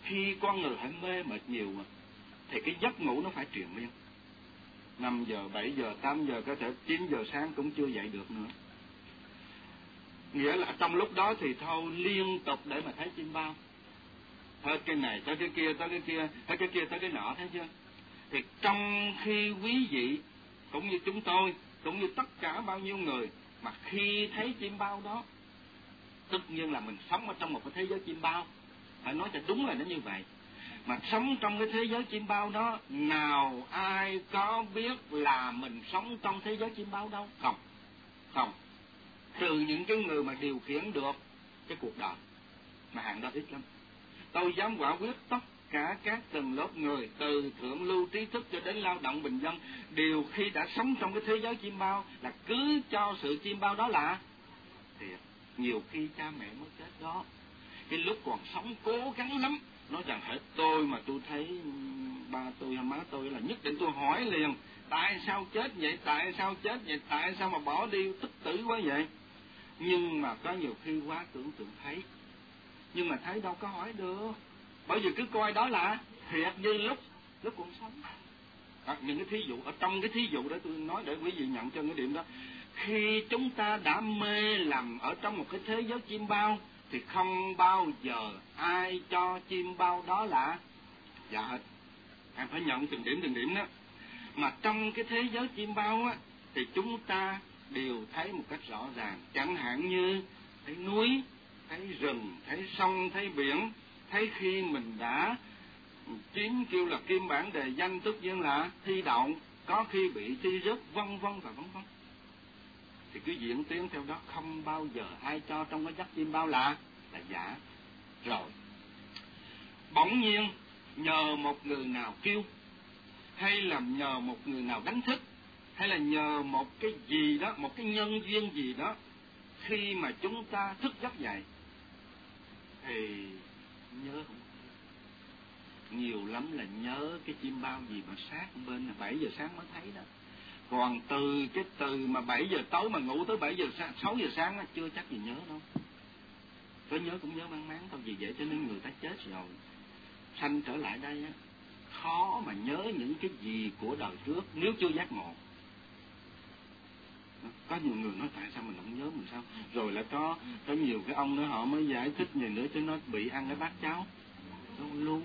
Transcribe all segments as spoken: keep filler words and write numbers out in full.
khi con người hãy mê mệt nhiều thì cái giấc ngủ nó phải triền miên. Năm giờ, bảy giờ, tám giờ, có thể chín giờ sáng cũng chưa dậy được nữa. Nghĩa là trong lúc đó thì thôi liên tục để mà thấy chim bao. Hết cái này tới cái kia, tới cái kia, tới cái kia, tới cái nọ, thấy chưa? Thì trong khi quý vị, cũng như chúng tôi, cũng như tất cả bao nhiêu người, mà khi thấy chim bao đó, tất nhiên là mình sống ở trong một cái thế giới chim bao. Phải nói cho đúng là nó như vậy. Mà sống trong cái thế giới chim bao đó, nào ai có biết là mình sống trong thế giới chim bao đâu? Không. Không. Trừ những cái người mà điều khiển được cái cuộc đời, mà hàng đó ít lắm. Tôi dám quả quyết tất cả các tầng lớp người, từ thượng lưu trí thức cho đến lao động bình dân, đều khi đã sống trong cái thế giới chim bao là cứ cho sự chim bao đó là thiệt. Nhiều khi cha mẹ mới chết đó, cái lúc còn sống cố gắng lắm, nói rằng hễ tôi mà tôi thấy ba tôi hay má tôi là nhất định tôi hỏi liền, tại sao chết vậy, tại sao chết vậy, tại sao mà bỏ đi tức tử quá vậy. Nhưng mà có nhiều khi quá tưởng tượng thấy, nhưng mà thấy đâu có hỏi được, bởi vì cứ coi đó là thiệt như lúc lúc còn sống. À, những cái thí dụ ở trong cái thí dụ đó tôi nói để quý vị nhận cho cái điểm đó. Khi chúng ta đã mê lầm ở trong một cái thế giới chim bao thì không bao giờ ai cho chim bao đó là dạ hết. Em phải nhận từng điểm từng điểm đó. Mà trong cái thế giới chim bao á thì chúng ta đều thấy một cách rõ ràng, chẳng hạn như thấy núi, thấy rừng, thấy sông, thấy biển, thấy khi mình đã chiếm kêu là kim bản đề danh, tức nhiên là thi đậu, có khi bị thi rớt, vân vân và vân vân. Thì cứ diễn tiến theo đó, không bao giờ ai cho trong cái giấc chim bao là là giả. Rồi bỗng nhiên nhờ một người nào kêu, hay là nhờ một người nào đánh thức, hay là nhờ một cái gì đó, một cái nhân duyên gì đó, khi mà chúng ta thức giấc dậy thì nhớ không? Nhiều lắm là nhớ cái chim bao gì mà sát bên là bảy giờ sáng mới thấy đó. Còn từ cái từ mà bảy giờ tối mà ngủ tới bảy giờ sáng, sáu giờ sáng á, chưa chắc gì nhớ đâu. Có nhớ cũng nhớ mang máng thôi, vì vậy cho nên người ta chết rồi, sanh trở lại đây á, khó mà nhớ những cái gì của đời trước nếu chưa giác ngộ. Có nhiều người nói tại sao mình không nhớ mình sao, rồi là có có nhiều cái ông nữa họ mới giải thích gì nữa chứ nó bị ăn cái bát cháo luôn luôn.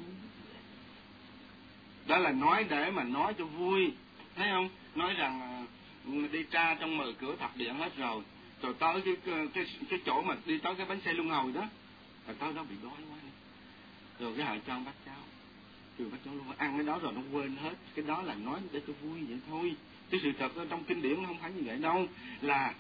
Đó là nói để mà nói cho vui, thấy không? Nói rằng đi tra trong mười cửa thập điện hết rồi, rồi tới cái cái cái chỗ mà đi tới cái bánh xe luân hồi đó, rồi tới đó bị đói quá, rồi cái họ cho ăn bát cháo, rồi bát cháo luôn ăn cái đó rồi nó quên hết. Cái đó là nói để cho vui vậy thôi, chứ sự thật ở trong kinh điển không phải như vậy đâu. Là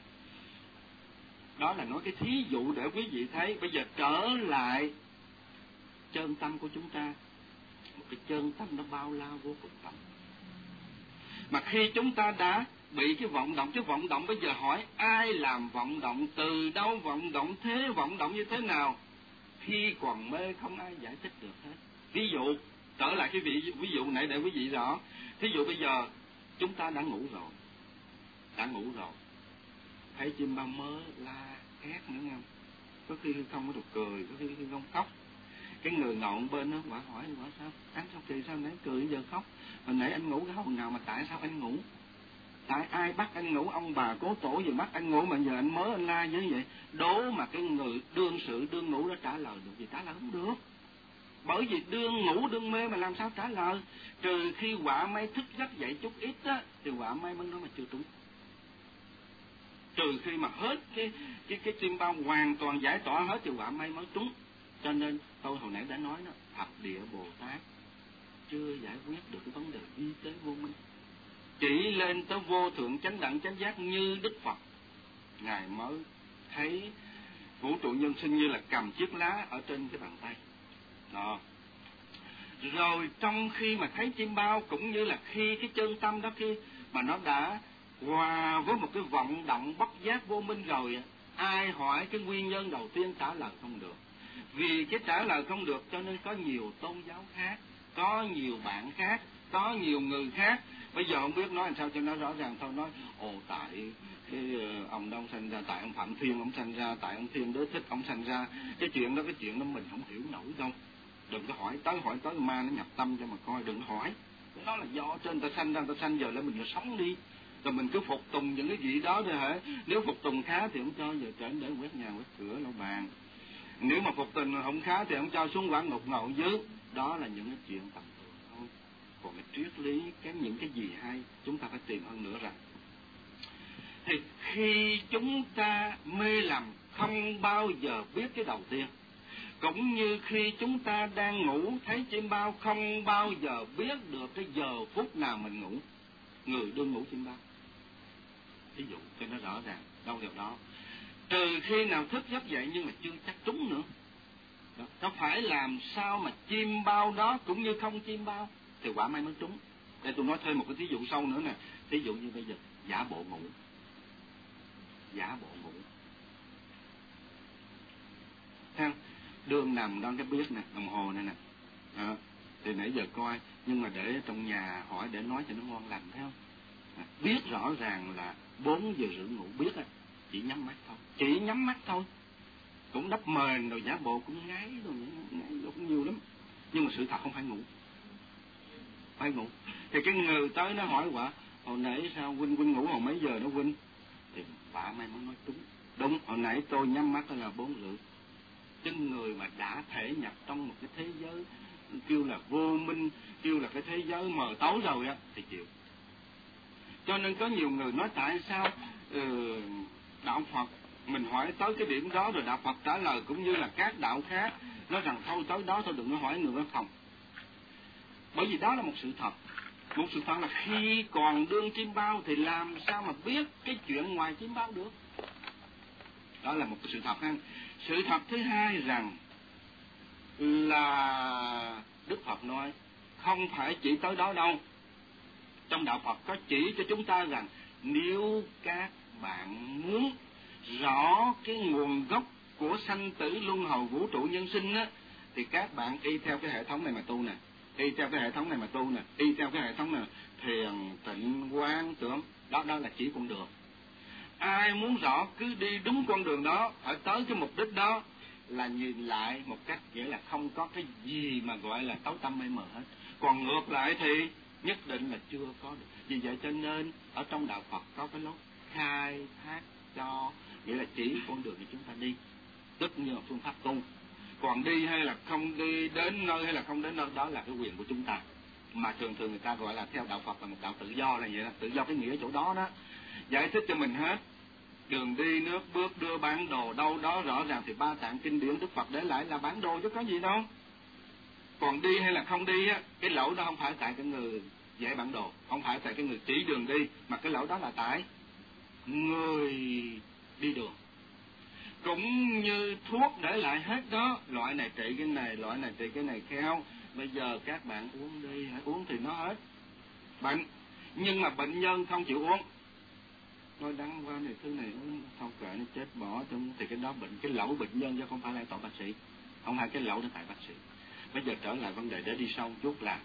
đó là nói cái thí dụ để quý vị thấy. Bây giờ trở lại chân tâm của chúng ta, một cái chân tâm nó bao la vô cùng tận. Mà khi chúng ta đã bị cái vọng động, cái vọng động bây giờ hỏi ai làm vọng động, từ đâu vọng động, thế vọng động như thế nào, khi còn mê không ai giải thích được hết. Ví dụ trở lại cái vị ví dụ này để quý vị rõ. Ví dụ bây giờ chúng ta đã ngủ rồi, đã ngủ rồi, thấy chim bao mớ la hét nữa nghe, có khi không có được cười, có khi không khóc. Cái người ngọn bên đó quả hỏi quả sao anh sao kỳ sao nãy cười giờ khóc, hồi nãy anh ngủ cái hồi nào mà tại sao anh ngủ, tại ai bắt anh ngủ, ông bà cố tổ gì bắt anh ngủ mà giờ anh mới anh la như vậy. Đố mà cái người đương sự đương ngủ đó trả lời được gì? Trả lời không được, bởi vì đương ngủ đương mê mà làm sao trả lời. Trừ khi quả may thức giấc dậy chút ít á thì quả may mới nói mà chưa trúng. Trừ khi mà hết cái cái cái chim bao hoàn toàn giải tỏa hết thì quả may mới trúng. Cho nên tôi hồi nãy đã nói đó, thập địa Bồ Tát chưa giải quyết được cái vấn đề vi tế vô minh, chỉ lên tới vô thượng chánh đẳng chánh giác như Đức Phật, ngài mới thấy vũ trụ nhân sinh như là cầm chiếc lá ở trên cái bàn tay đó. Rồi trong khi mà thấy chim bao, cũng như là khi cái chân tâm đó khi mà nó đã hòa với một cái vọng động bất giác vô minh rồi, ai hỏi cái nguyên nhân đầu tiên trả lời không được. Vì cái trả lời không được cho nên có nhiều tôn giáo khác, có nhiều bạn khác, có nhiều người khác. Bây giờ không biết nói làm sao cho nó rõ ràng thôi. Nói ồ tại cái ông đó ông sanh ra, tại ông Phạm Thiên ông sanh ra, tại ông Thiên Đế Thích ông sanh ra. Cái chuyện đó cái chuyện đó mình không hiểu nổi đâu. Đừng có hỏi tới hỏi tới ma nó nhập tâm cho mà coi, đừng hỏi. Cái đó là do trên ta sanh ra, ta sanh giờ lại mình giờ sống đi. Rồi mình cứ phục tùng những cái gì đó thôi hả? Nếu phục tùng khá thì không cho giờ trển để quét nhà quét cửa lau bàn. Nếu mà phục tùng không khá thì không cho xuống quán ngục ngầu dưới. Đó là những cái chuyện tầm thường thôi. Còn cái triết lý, cái những cái gì hay, chúng ta phải tìm hơn nữa rằng thì khi chúng ta mê lầm không bao giờ biết cái đầu tiên, cũng như khi chúng ta đang ngủ thấy chim bao không bao giờ biết được cái giờ phút nào mình ngủ. Người đương ngủ chim bao, ví dụ cho nó rõ ràng đâu điều đó. Trừ khi nào thức giấc dậy nhưng mà chưa chắc trúng nữa. Đó. Nó phải làm sao mà chim bao đó cũng như không chim bao thì quả may mới trúng. Để tôi nói thêm một cái thí dụ sau nữa nè. Thí dụ như bây giờ giả bộ ngủ, giả bộ ngủ, thấy đường nằm đó cái biết nè, đồng hồ này nè, à, thì nãy giờ coi nhưng mà để trong nhà hỏi để nói cho nó ngon lành, thấy không? À, biết rõ ràng là bốn giờ rưỡi ngủ, biết á, chỉ nhắm mắt thôi, chỉ nhắm mắt thôi, cũng đắp mền rồi giả bộ cũng ngáy rồi, ngáy rồi cũng nhiều lắm, nhưng mà sự thật không phải ngủ, phải ngủ. Thì cái người tới nó hỏi quả hồi nãy sao huynh huynh ngủ hồi mấy giờ đó huynh? Thì bà may mới nói đúng, đúng hồi nãy tôi nhắm mắt là bốn rưỡi. Chứ người mà đã thể nhập trong một cái thế giới kêu là vô minh, kêu là cái thế giới mờ tối rồi á thì chịu. Cho nên có nhiều người nói tại sao uh, đạo Phật mình hỏi tới cái điểm đó rồi đạo Phật trả lời cũng như là các đạo khác nói rằng thôi tới đó thôi, đừng có hỏi người đó không. Bởi vì đó là một sự thật. Một sự thật là khi còn đương chim bao thì làm sao mà biết cái chuyện ngoài chim bao được. Đó là một cái sự thật ha. Sự thật thứ hai rằng là Đức Phật nói không phải chỉ tới đó đâu. Trong đạo Phật có chỉ cho chúng ta rằng nếu các bạn muốn rõ cái nguồn gốc của sanh tử luân hồi vũ trụ nhân sinh á, thì các bạn y theo cái hệ thống này mà tu nè, y theo cái hệ thống này mà tu nè, y theo cái hệ thống này thiền tịnh quán tưởng, đó đó là chỉ con đường. Ai muốn rõ cứ đi đúng con đường đó, phải tới cái mục đích đó là nhìn lại một cách nghĩa là không có cái gì mà gọi là tối tăm mây mờ hết. Còn ngược lại thì nhất định là chưa có được. Vì vậy cho nên ở trong đạo Phật có cái lối khai thác cho, nghĩa là chỉ con đường để chúng ta đi, tức như là phương pháp tu. Còn đi hay là không đi, đến nơi hay là không đến nơi, đó là cái quyền của chúng ta. Mà thường thường người ta gọi là theo đạo Phật là một đạo tự do là vậy đó. Tự do cái nghĩa ở chỗ đó đó. Giải thích cho mình hết. Đường đi, nước bước, đưa bản đồ đâu đó rõ ràng thì ba tạng kinh điển Đức Phật để lại là bản đồ chứ có gì đâu. Còn đi hay là không đi á, cái lỗi đó không phải tại cái người vẽ bản đồ, không phải tại cái người chỉ đường đi, mà cái lỗi đó là tại người đi đường. Cũng như thuốc để lại hết đó, loại này trị cái này, loại này trị cái này kheo. Bây giờ các bạn uống đi, hãy uống thì nó hết bệnh. Nhưng mà bệnh nhân không chịu uống, nói đắng quá này, thứ này uống không kệ nó chết bỏ, thì cái đó bệnh, cái lỗi bệnh nhân chứ không phải là tội bác sĩ, không phải cái lỗi là tại bác sĩ. Bây giờ trở lại vấn đề để đi sâu chút là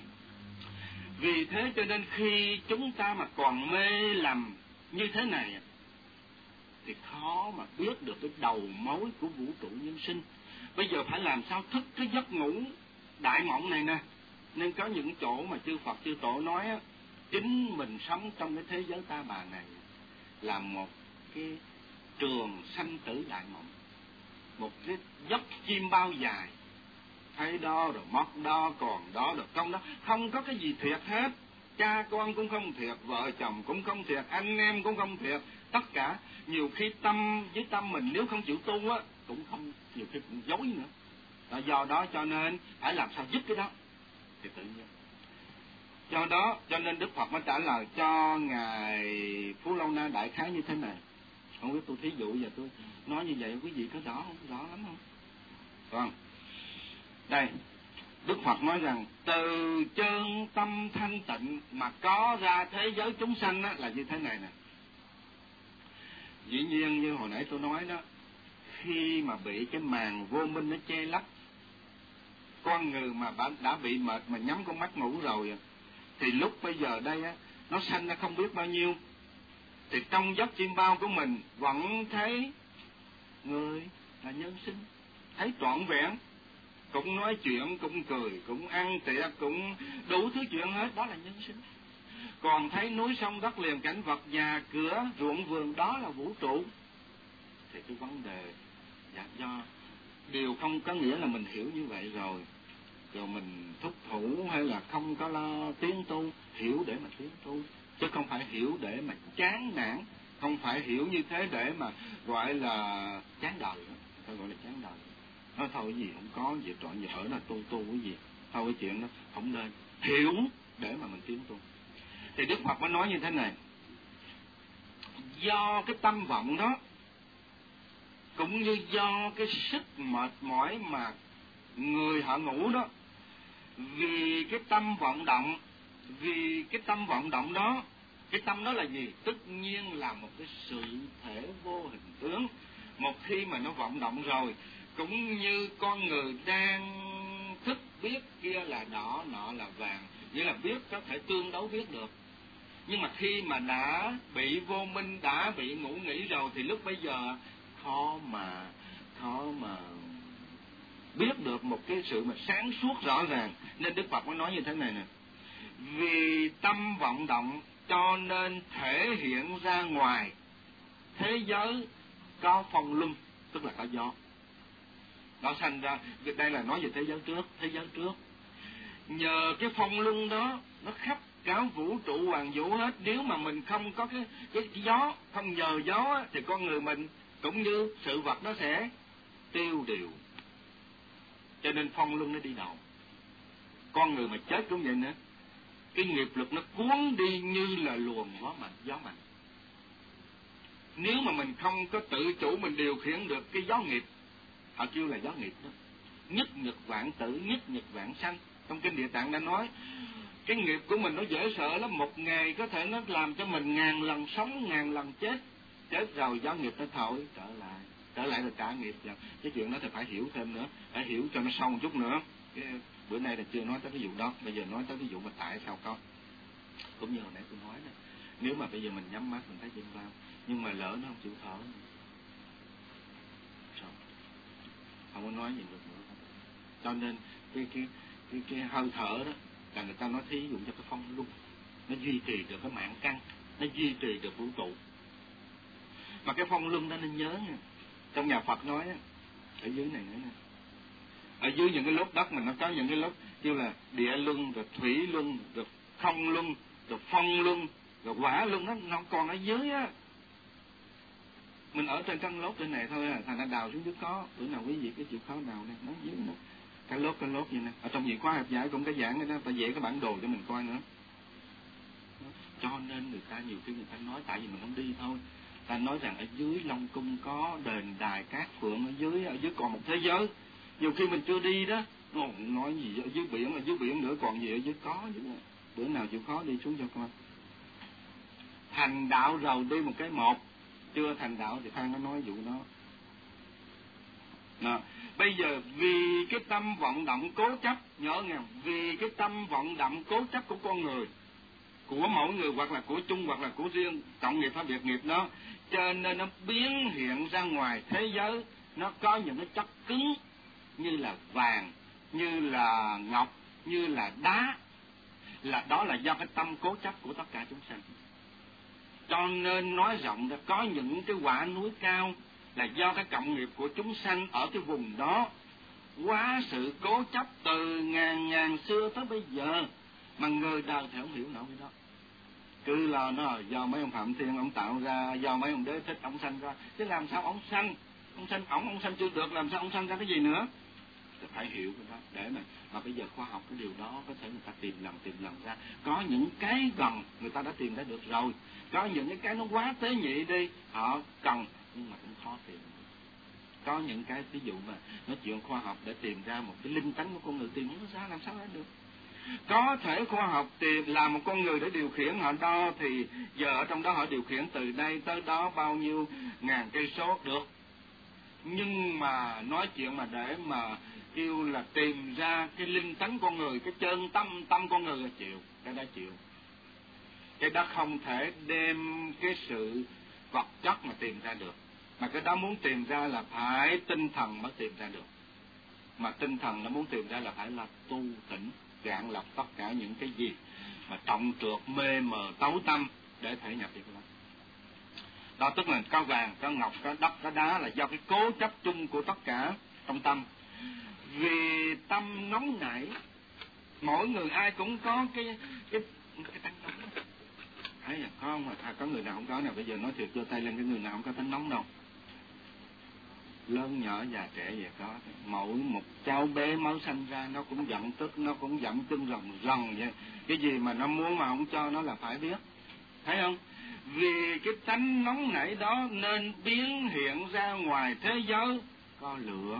vì thế cho nên khi chúng ta mà còn mê lầm như thế này thì khó mà biết được cái đầu mối của vũ trụ nhân sinh. Bây giờ phải làm sao thức cái giấc ngủ đại mộng này nè. Nên có những chỗ mà chư Phật chư Tổ nói á, chính mình sống trong cái thế giới ta bà này là một cái trường sanh tử đại mộng, một cái giấc chim bao dài, thấy đó rồi mất đó, còn đó rồi không đó, không có cái gì thiệt hết. Cha con cũng không thiệt, vợ chồng cũng không thiệt, anh em cũng không thiệt, tất cả. Nhiều khi tâm với tâm mình nếu không chịu tu á, cũng không, nhiều khi cũng dối nữa. Đó, do đó cho nên phải làm sao giúp cái đó thì tự nhiên. Do đó cho nên Đức Phật mới trả lời cho ngài Phú Lâu Na đại khái như thế này. Không biết tôi thí dụ giờ tôi nói như vậy quý vị có rõ không? Rõ lắm không? Vâng. Đây, Đức Phật nói rằng từ chân tâm thanh tịnh mà có ra thế giới chúng sanh á, là như thế này nè. Dĩ nhiên như hồi nãy tôi nói đó, khi mà bị cái màn vô minh nó che lấp, con người mà đã bị mệt mà nhắm con mắt ngủ rồi, thì lúc bây giờ đây á, nó sanh ra không biết bao nhiêu, thì trong giấc chim bao của mình vẫn thấy người là nhân sinh, thấy trọn vẹn. cũng nói chuyện, cũng cười, cũng ăn tiệc, cũng đủ thứ chuyện hết, đó là nhân sinh. Còn thấy núi sông đất liền, cảnh vật nhà cửa ruộng vườn, đó là vũ trụ. Thì cái vấn đề dạ do điều không có nghĩa là mình hiểu như vậy rồi rồi mình thúc thủ hay là không có lo tiến tu. Hiểu để mà tiến tu, chứ không phải hiểu để mà chán nản, không phải hiểu như thế để mà gọi là chán đời. Thôi gọi là chán đời, nói thôi cái gì không có việc trọn vợ là tu tu cái gì, thôi cái chuyện đó không nên. Hiểu để mà mình tiến tu. Thì Đức Phật mới nói như thế này: do cái tâm vọng đó, cũng như do cái sức mệt mỏi mà người họ ngủ đó, vì cái tâm vọng động, vì cái tâm vọng động đó, cái tâm đó là gì? Tất nhiên là một cái sự thể vô hình tướng. Một khi mà nó vọng động rồi, cũng như con người đang thức biết kia là đỏ, nọ là vàng, nghĩa là biết, có thể tương đấu biết được. Nhưng mà khi mà đã bị vô minh, đã bị ngủ nghỉ rồi, thì lúc bây giờ khó mà khó mà biết được một cái sự mà sáng suốt rõ ràng. Nên Đức Phật mới nói như thế này nè: vì tâm vọng động cho nên thể hiện ra ngoài thế giới có phong luân, tức là có gió. Nó sanh ra, đây là nói về thế giới trước, thế giới trước. Nhờ cái phong luân đó, nó khắp cả vũ trụ hoàng vũ hết. Nếu mà mình không có cái, cái, cái gió, không nhờ gió thì con người mình cũng như sự vật nó sẽ tiêu điều. Cho nên phong luân nó đi đầu. Con người mà chết cũng vậy nữa, cái nghiệp lực nó cuốn đi như là luồng gió mạnh, gió mạnh. Nếu mà mình không có tự chủ, mình điều khiển được cái gió nghiệp, họ kêu là gió nghiệp đó. Nhất nhật vạn tử, nhất nhật vạn sanh. Trong kinh Địa Tạng đã nói cái nghiệp của mình nó dễ sợ lắm, một ngày có thể nó làm cho mình ngàn lần sống, ngàn lần chết. Chết rồi gió nghiệp nó thổi trở lại, trở lại là trả nghiệp rồi. Cái chuyện đó thì phải hiểu thêm nữa, phải hiểu cho nó sâu một chút nữa. Cái bữa nay là chưa nói tới cái vụ đó, bây giờ nói tới cái vụ mà tại sao có. Cũng như hồi nãy tôi nói nè, nếu mà bây giờ mình nhắm mắt mình thấy chim bao, nhưng mà lỡ nó không chịu thở, sao? Không có nói gì được nữa. Cho nên cái cái cái cái hơi thở đó là người ta nói thí dụ cho cái phong luân, nó duy trì được cái mạng căn, nó duy trì được vũ trụ. Mà cái phong luân đó nên nhớ nha, trong nhà Phật nói ở dưới này nữa nè, ở dưới những cái lớp đất mình nó có những cái lớp kêu là địa luân, rồi thủy luân, rồi không luân, rồi phong luân, rồi hỏa luân, nó nó còn ở dưới á. Mình ở trên căn lốp trên này thôi à, thành ra đào xuống dưới có. Bữa nào quý vị cái chịu khó đào nè, nó dưới nè, cái lốp cái lốp vậy nè. Ở trong vị khóa học giải cũng có giảng cái đó, ta vẽ cái bản đồ cho mình coi nữa. Cho nên người ta nhiều khi người ta nói tại vì mình không đi thôi. Ta nói rằng ở dưới Long Cung có đền đài Cát Phượng, ở dưới ở dưới còn một thế giới. Nhiều khi mình chưa đi đó, nói gì ở dưới biển, ở dưới biển nữa còn gì ở dưới có chứ. Bữa nào chịu khó đi xuống cho coi. Thành đạo rồi đi một cái một, chưa thành đạo thì Phan nó nói vụ đó. Nào, bây giờ vì cái tâm vọng động cố chấp, nhớ nghe, vì cái tâm vọng động cố chấp của con người, của mỗi người hoặc là của chung hoặc là của riêng, cộng nghiệp hay biệt nghiệp đó, cho nên nó biến hiện ra ngoài thế giới, nó có những cái chất cứng như là vàng, như là ngọc, như là đá, là đó là do cái tâm cố chấp của tất cả chúng sanh. Cho nên nói rộng ra có những cái quả núi cao là do cái cộng nghiệp của chúng sanh ở cái vùng đó quá sự cố chấp từ ngàn ngàn xưa tới bây giờ, mà người đời thì không hiểu nổi cái đó. Cứ lo nó do mấy ông Phạm Thiên ông tạo ra, do mấy ông Đế Thích ông sanh ra, chứ làm sao ông sanh, ông sanh ông ông sanh chưa được, làm sao ông sanh ra cái gì nữa? Thì phải hiểu cái đó để mà mà bây giờ khoa học cái điều đó có thể người ta tìm lần tìm lần ra. Có những cái gần người ta đã tìm ra được rồi, có những cái cái nó quá tế nhị đi họ cần nhưng mà cũng khó tìm. Có những cái ví dụ mà nói chuyện khoa học để tìm ra một cái linh tánh của con người, tìm nó ra làm sao ra được. Có thể khoa học tìm làm một con người để điều khiển họ đo, thì giờ ở trong đó họ điều khiển từ đây tới đó bao nhiêu ngàn cây số được. Nhưng mà nói chuyện mà để mà kêu là tìm ra cái linh tánh con người, cái chân tâm tâm con người là chịu, cái đó chịu. Cái đó không thể đem cái sự vật chất mà tìm ra được. Mà cái đó muốn tìm ra là phải tinh thần mới tìm ra được. mà tinh thần nó muốn tìm ra là phải là tu tỉnh, gạn lọc tất cả những cái gì mà trọng trược, mê mờ, tối tâm để thể nhập vào đó. Đó tức là có vàng, có ngọc, có đất, có đá là do cái cố chấp chung của tất cả trong tâm. Vì tâm nóng nảy, mỗi người ai cũng có cái cái cái tánh nóng. Thấy là có không? À, có người nào không có nào? Bây giờ nói thiệt, giơ tay lên, cái người nào không có tánh nóng đâu. Lớn nhỏ già trẻ gì có. Mỗi một cháu bé mới sanh ra nó cũng giận tức, nó cũng giận chân rồng rồng vậy. Cái gì mà nó muốn mà không cho nó là phải biết. Thấy không? Vì cái tánh nóng nảy đó nên biến hiện ra ngoài thế giới có lửa.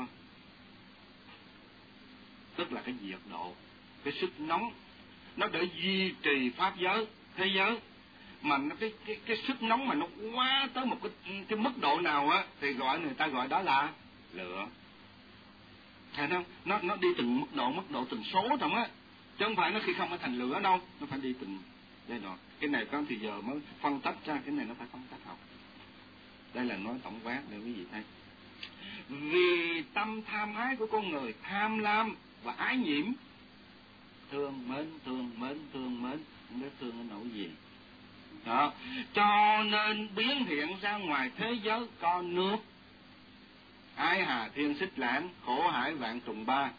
Tức là cái nhiệt độ, cái sức nóng, nó để duy trì pháp giới, thế giới. Mà nó, cái, cái, cái sức nóng mà nó quá tới một cái, cái mức độ nào á, thì gọi người ta gọi đó là lửa. Thấy không? Nó, nó đi từng mức độ, mức độ từng số trong á. Chứ không phải nó khi không nó thành lửa đâu, nó phải đi từng giai đoạn. Cái này có thì giờ mới phân tách ra, cái này nó phải phân tách học. Đây là nói tổng quát để quý vị thấy. Vì tâm tham ái của con người, tham lam và ái nhiễm, thương mến, thương mến, thương mến, không biết thương cái nỗi gì. Đó, cho nên biến hiện ra ngoài thế giới có nước. Ái hà thiên xích lãng, khổ hải vạn trùng ba.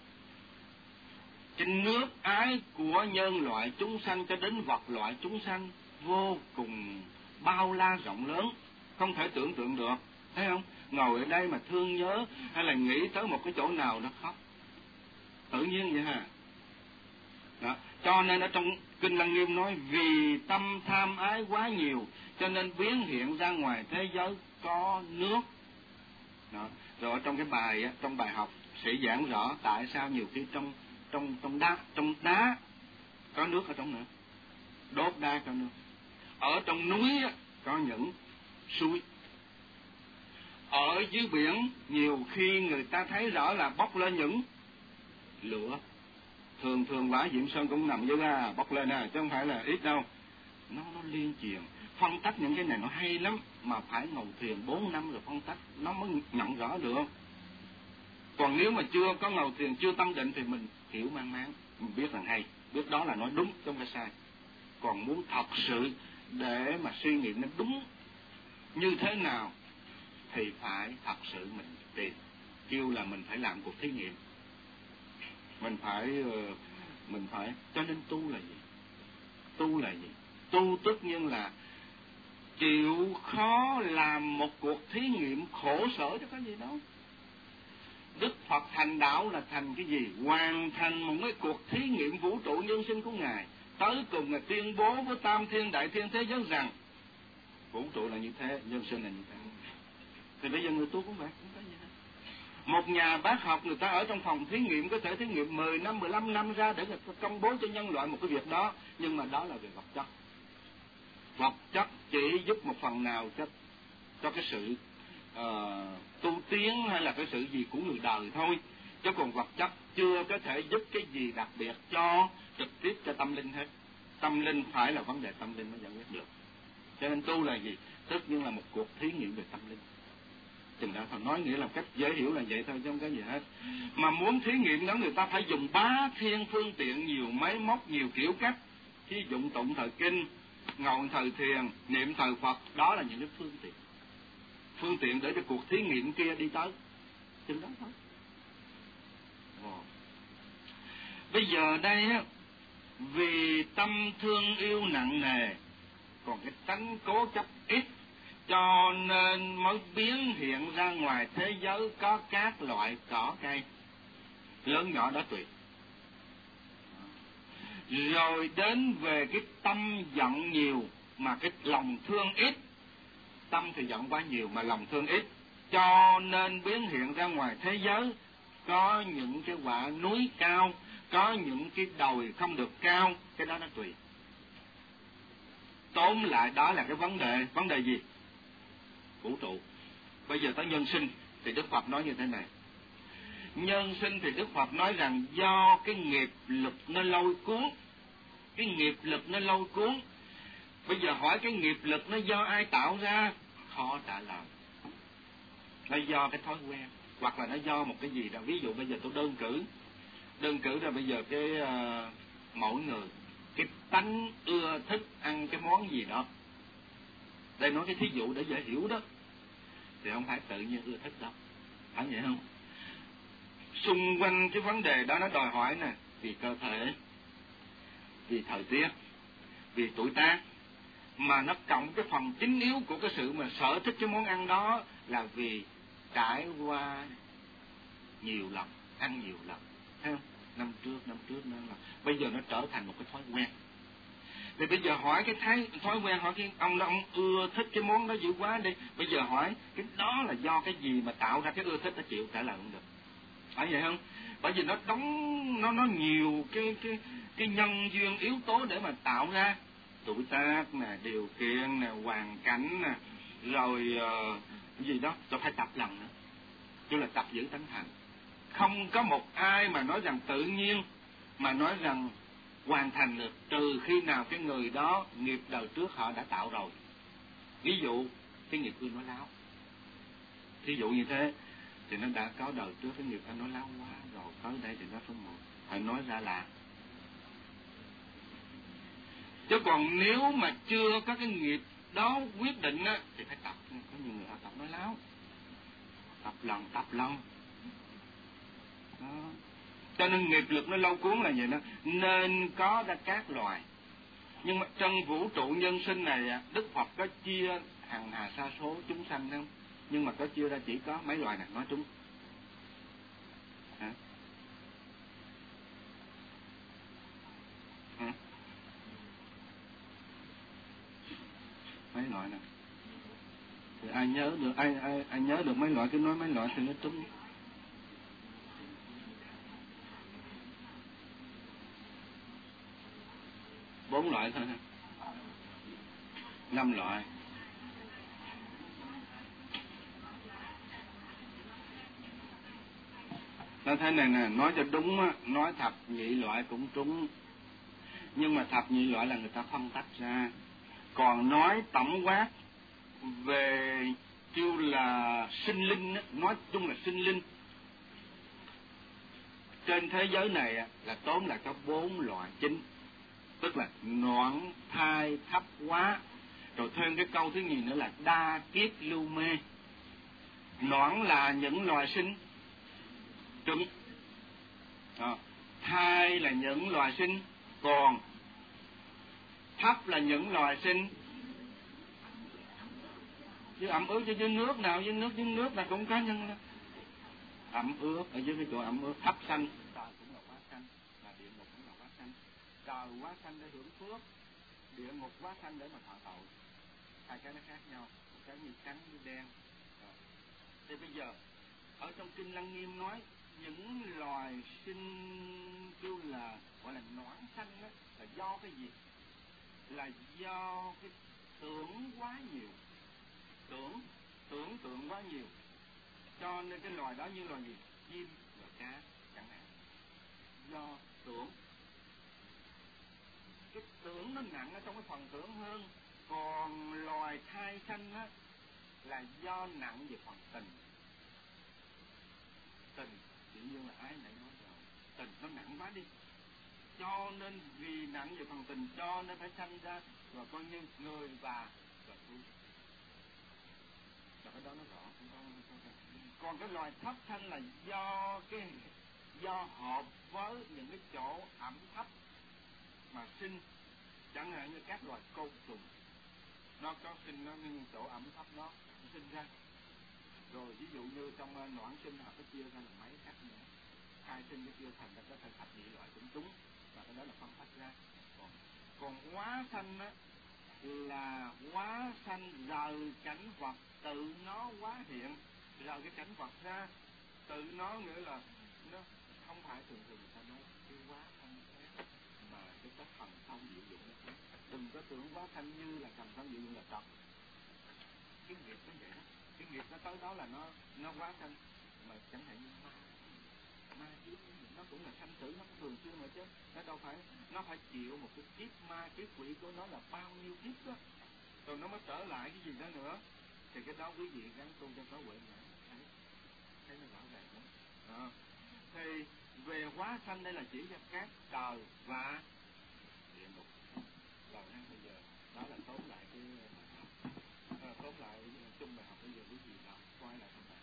Trên nước ái của nhân loại chúng sanh cho đến vật loại chúng sanh vô cùng bao la rộng lớn, không thể tưởng tượng được. Thấy không? Ngồi ở đây mà thương nhớ hay là nghĩ tới một cái chỗ nào nó khóc, tự nhiên vậy hả? Đó. Cho nên ở trong Kinh Lăng Nghiêm nói vì tâm tham ái quá nhiều cho nên biến hiện ra ngoài thế giới có nước. Đó. Rồi ở trong cái bài trong bài học sẽ giảng rõ tại sao nhiều khi trong trong trong đá trong đá có nước ở trong nữa, đốt đá có nước. Ở trong núi có những suối. Ở dưới biển nhiều khi người ta thấy rõ là bốc lên những lửa. Thường thường quả Diệm Sơn cũng nằm dưới ra bốc lên à, chứ không phải là ít đâu. Nó nó liên truyền. Phân tách những cái này nó hay lắm, mà phải ngồi thiền bốn năm rồi phân tách nó mới nhận rõ được. Còn nếu mà chưa có ngồi thiền, chưa tâm định thì mình hiểu mang máng, mình biết là hay, biết đó là nói đúng chứ không phải sai. Còn muốn thật sự để mà suy nghiệm nó đúng như thế nào thì phải thật sự mình tìm, kêu là mình phải làm cuộc thí nghiệm. Mình phải mình phải cho nên tu là gì? Tu là gì? Tu tất nhiên là chịu khó làm một cuộc thí nghiệm khổ sở chứ có gì đâu. Đức Phật thành đạo là thành cái gì? Hoàn thành một cái cuộc thí nghiệm vũ trụ nhân sinh của Ngài. Tới cùng là tuyên bố với tam thiên đại thiên thế giới rằng vũ trụ là như thế, nhân sinh là như thế. Thì bây giờ người tu cũng vậy, cũng có gì hết. Một nhà bác học người ta ở trong phòng thí nghiệm có thể thí nghiệm mười năm, mười lăm năm ra để người ta công bố cho nhân loại một cái việc đó. Nhưng mà đó là về vật chất. Vật chất chỉ giúp một phần nào cho, cho cái sự uh, tu tiến hay là cái sự gì của người đời thôi. Chứ còn vật chất chưa có thể giúp cái gì đặc biệt cho trực tiếp cho tâm linh hết. Tâm linh phải là vấn đề tâm linh mới giải quyết được. Cho nên tu là gì? Tất nhiên là một cuộc thí nghiệm về tâm linh. Chừng đó thôi, nói nghĩa là cách dễ hiểu là vậy thôi chứ không có gì hết. Mà muốn thí nghiệm đó người ta phải dùng bá thiên phương tiện, nhiều máy móc, nhiều kiểu cách. Thí dụng tụng thời kinh, ngồi thời thiền, niệm thời Phật, đó là những cái phương tiện. Phương tiện để cho cuộc thí nghiệm kia đi tới. Chừng đó thôi. Ồ. Bây giờ đây á, vì tâm thương yêu nặng nề, còn cái tánh cố chấp ít, cho nên mới biến hiện ra ngoài thế giới có các loại cỏ cây lớn nhỏ đó tùy. Rồi đến về cái tâm giận nhiều mà cái lòng thương ít. Tâm thì giận quá nhiều mà lòng thương ít, cho nên biến hiện ra ngoài thế giới có những cái quả núi cao, có những cái đồi không được cao. Cái đó nó tùy. Tóm lại đó là cái vấn đề. Vấn đề gì? Vũ trụ. Bây giờ tới nhân sinh thì Đức Phật nói như thế này. Nhân sinh thì Đức Phật nói rằng do cái nghiệp lực nó lôi cuốn. Cái nghiệp lực nó lôi cuốn. Bây giờ hỏi cái nghiệp lực nó do ai tạo ra? Khó trả lời. Nó do cái thói quen. hoặc là nó do một cái gì đó. Ví dụ bây giờ tôi đơn cử đơn cử là bây giờ cái uh, mỗi người cái tánh ưa thích ăn cái món gì đó, đây nói cái thí dụ để dễ hiểu đó, thì không phải tự nhiên ưa thích đâu, phải vậy không? Xung quanh cái vấn đề đó nó đòi hỏi nè, vì cơ thể, vì thời tiết, vì tuổi tác, mà nó cộng cái phần chính yếu của cái sự mà sở thích cái món ăn đó là vì trải qua nhiều lần, ăn nhiều lần, thấy không? Năm trước, năm trước, năm lần, bây giờ nó trở thành một cái thói quen. Thì bây giờ hỏi cái thái, thói quen, hỏi cái ông đó, ông ưa thích cái món đó dữ quá đi. Bây giờ hỏi cái đó là do cái gì mà tạo ra cái ưa thích, nó chịu trả lời không được. Phải vậy không? Bởi vì nó đóng, nó nó nhiều cái cái cái nhân duyên yếu tố để mà tạo ra. Tuổi tác nè, điều kiện nè, hoàn cảnh nè, rồi uh, cái gì đó, tôi phải tập lần nữa. Chứ là tập giữ tánh thành. Không có một ai mà nói rằng tự nhiên, mà nói rằng hoàn thành được, trừ khi nào cái người đó nghiệp đời trước họ đã tạo rồi. Ví dụ cái nghiệp ưa nói láo, ví dụ như thế thì nó đã có đời trước cái nghiệp nó nói láo quá rồi, tới đây thì nó số một phải nói ra là. Chứ còn nếu mà chưa có cái nghiệp đó quyết định á thì phải tập. Có nhiều người họ tập nói láo, tập lần tập lần đó. Cho nên nghiệp lực nó lâu cuốn là vậy đó. Nên có ra các loài. Nhưng mà trong vũ trụ nhân sinh này, Đức Phật có chia hằng hà sa số chúng sanh không? Nhưng mà có chia ra chỉ có mấy loài này, nói chúng. Hả? Hả? Mấy loại này. Thì ai nhớ được, ai, ai, ai nhớ được mấy loại cứ nói mấy loại thì nó trúng. Bốn loại thôi ha. Năm loại. Nó thế này nè, nói cho đúng á, nói thập nhị loại cũng trúng. Nhưng mà thập nhị loại là người ta phân tách ra. Còn nói tổng quát về kêu là sinh linh á, nói chung là sinh linh. Trên thế giới này á, là tóm là có bốn loại chính. Tức là noãn, thai, thấp quá. Rồi thêm cái câu thứ nhì nữa là đa kiết lưu mê. Noãn là những loài sinh trứng. À, thai là những loài sinh còn. Thấp là những loài sinh chứ ẩm ướt dưới nước nào, dưới nước dưới nước là cũng có nhân đó. Ẩm ướt ở dưới cái chỗ ẩm ướt. Thấp xanh, trời cũng là quá xanh, là địa ngục cũng là quá xanh. Trời quá xanh để hưởng phước, địa ngục quá xanh để mà thọ tội. Hai cái nó khác nhau, một cái như trắng như đen. Rồi. Thì bây giờ ở trong kinh Lăng Nghiêm nói những loài sinh kêu là gọi là noãn xanh đó, là do cái gì? Là do cái tưởng quá nhiều, tưởng tưởng tượng quá nhiều, cho nên cái loài đó như loài gì? Chim và cá chẳng hạn. Do tưởng, cái tưởng nó nặng ở trong cái phần tưởng hơn. Còn loài thai sanh á là do nặng về phần tình. Tình tự nhiên là ái nãy nói rồi, tình nó nặng quá đi, cho nên vì nặng về phần tình cho nên phải sanh ra và coi như người và và thú. Và cái đó nó rõ. Còn cái loài thấp thanh là do cái do hợp với những cái chỗ ẩm thấp mà sinh. Chẳng hạn như các loài côn trùng, nó có sinh nó những chỗ ẩm thấp đó nó sinh ra. Rồi ví dụ như trong noãn sinh họ có chia ra là mấy cách nữa. Hai sinh cái chia thành ra có thể thập nhị loại cũng trúng, và cái đó là phân tách ra. Còn, còn hóa sanh á là hóa sanh rời cảnh vật, tự nó hóa hiện, rời cái cảnh vật ra, tự nó nghĩa là nó không phải thường thường người ta nói cái hóa sanh thế, mà cái cách thần thông diệu dụng nó khác. Đừng có tưởng hóa sanh như là thần thông diệu dụng là trật. Cái nghiệp nó vậy đó, cái nghiệp nó tới đó là nó nó hóa sanh. Mà chẳng hạn như ma, ma kiếp nó cũng là sanh tử, nó cũng thường xuyên mà chứ, nó đâu phải, nó phải chịu một cái kiếp ma kiếp quỷ của nó là bao nhiêu kiếp đó, rồi nó mới trở lại cái gì đó nữa. Thì cái đó quý vị gắn tu cho có huệ nhãn thấy, thấy nó rõ ràng lắm. Đó. Thì về hóa sanh đây là chỉ cho các trời và địa ngục. Rồi ha, bây giờ đó là tóm lại cái bài học, à, tóm lại chung bài học bây giờ quý vị đọc quay lại các bạn.